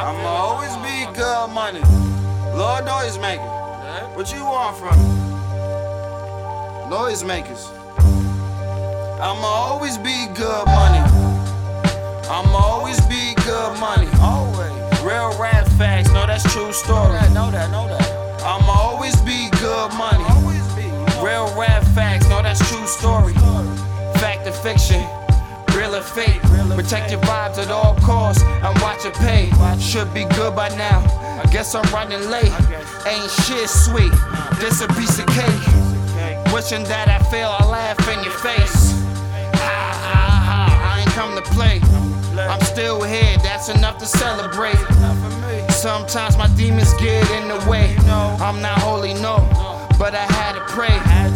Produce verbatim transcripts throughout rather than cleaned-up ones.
I'ma always be good money. Lord Noisemaker. What you want from me? Noisemakers. I'ma always be good money. I'ma always be good money. Always. Real rap facts, no, that's true story. Know that, know that. I'ma always be good money. Always be. Real rap facts, no, that's true story. Fact or fiction, real or fake. Protect your vibes at all costs and watch it pay. Should be good by now. I guess I'm running late. Ain't shit sweet. This a piece of cake. Wishing that I fail, I laugh in your face. Ha ha ha, I ain't come to play. I'm still here, that's enough to celebrate. Sometimes my demons get in the way. I'm not holy, no, but I had to pray.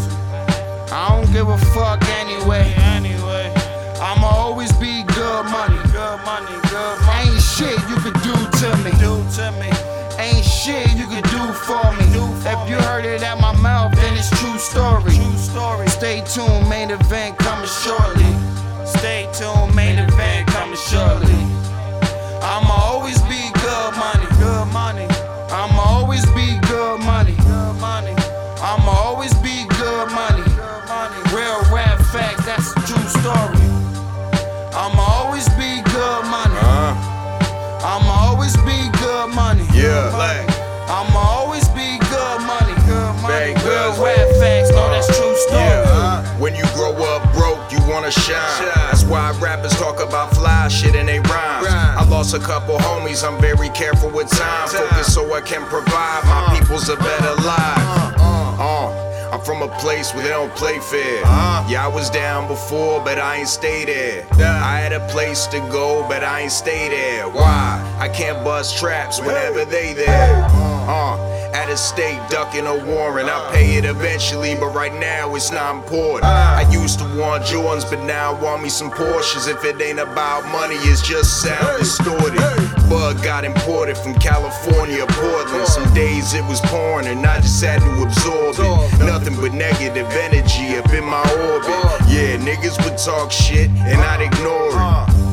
I don't give a fuck anyway. I'ma always be good money. Good money, good money. Ain't shit you could do to me. Do to me. Ain't shit you could do for me. If you heard it at my mouth, then it's true story. True story. Stay tuned, main event coming shortly. Stay tuned, main event coming shortly. I'ma always be good money. Good money. I'ma always be good money. Good money. I'ma always be good money. Good money. Real rap facts, that's a true story. I'ma always be good money. Uh, I'ma always be good money. yeah, like, I'ma always be good money. Good money. Bang Real goods. rap facts, no, that's true story. yeah. Uh, when you grow up broke, you wanna shine. That's why rappers talk about fly shit and they rhymes. I lost a couple homies, I'm very careful with time. Focus so I can provide my people's a better life. Uh, I'm from a place where they don't play fair. Yeah, I was down before, but I ain't stay there. I had a place to go, but I ain't stay there. Why? I can't bust traps whenever they there. Uh, at a state, ducking a warrant. I'll pay it eventually, but right now it's not important. I used to want Jordans, but now I want me some Porsches. If it ain't about money, it's just sound distorted. Bug got imported from California, Portland. Some days it was pouring and I just had to absorb it. Nothing but negative energy up in my orbit. Yeah, niggas would talk shit and I'd ignore it.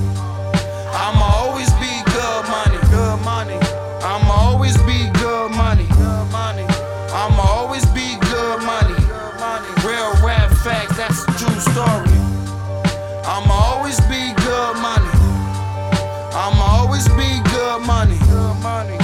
I'ma always be good money. Good money. I'ma always be good money. Good money. I'ma always be good money. Good money. Real rap facts, that's a true story. I'ma always be good money. I'ma always be good money. Good money.